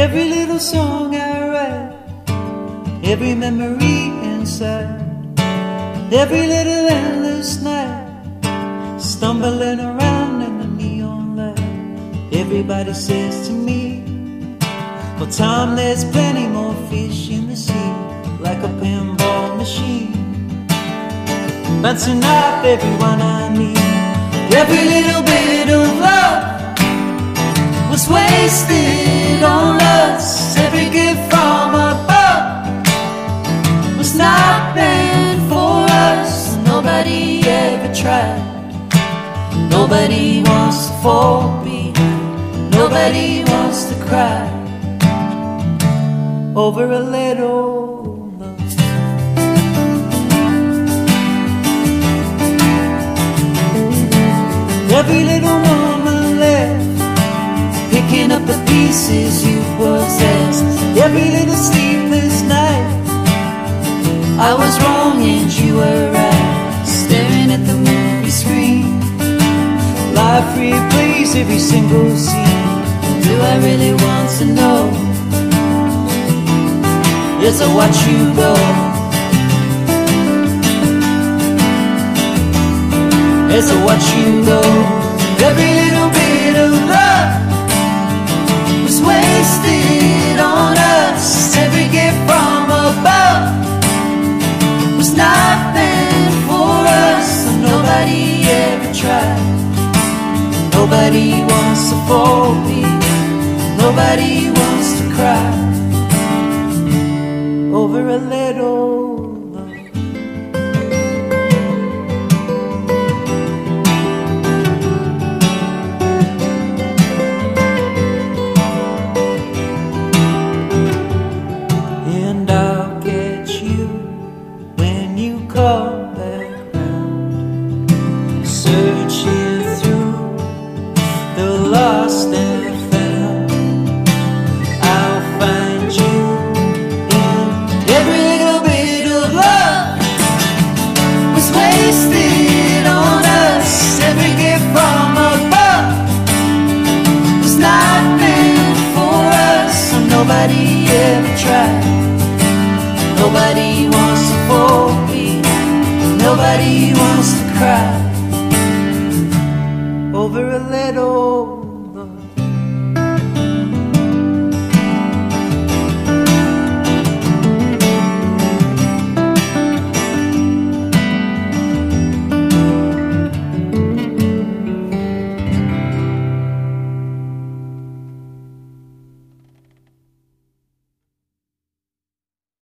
Every little song I write, every memory inside, every little endless night, stumbling around in the neon light. Everybody says to me, well, Tom, there's plenty more fish in the sea, like a pinball machine, bouncing off everyone I need. Every little bit of love was wasted on us. Every gift from above was not meant for us. Nobody ever tried. Nobody wants to fall behind. Nobody wants to cry over a little love. Every little moment left, picking up the pieces you possessed. Every little sleepless night, I was wrong and you were right, staring at the movie screen. Life replays every single scene. Do I really want to know? Yes, I watch you go. Yes, I watch you go. Every little bit of love was wasted on us. Every gift from above was not meant for us. And nobody ever tried. Nobody wants to fall behind. Nobody wants to cry over a little love. And I'll get you when you come back round, searching through the lost and found. I'll find you in every little bit of love was wasted on us. Every gift from above was not meant for us. So nobody ever tried. Nobody wants to fall behind. Nobody wants to cry over a little